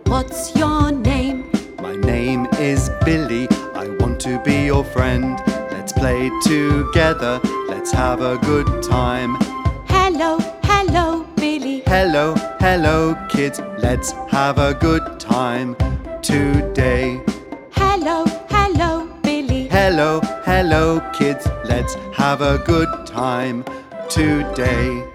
What's your name? My name is Billy, I want to be your friend. Let's play together, let's have a good time. Hello, hello, Billy. Hello, hello kids, let's have a good time today. Hello, hello, Billy. Hello, hello kids, let's have a good time today.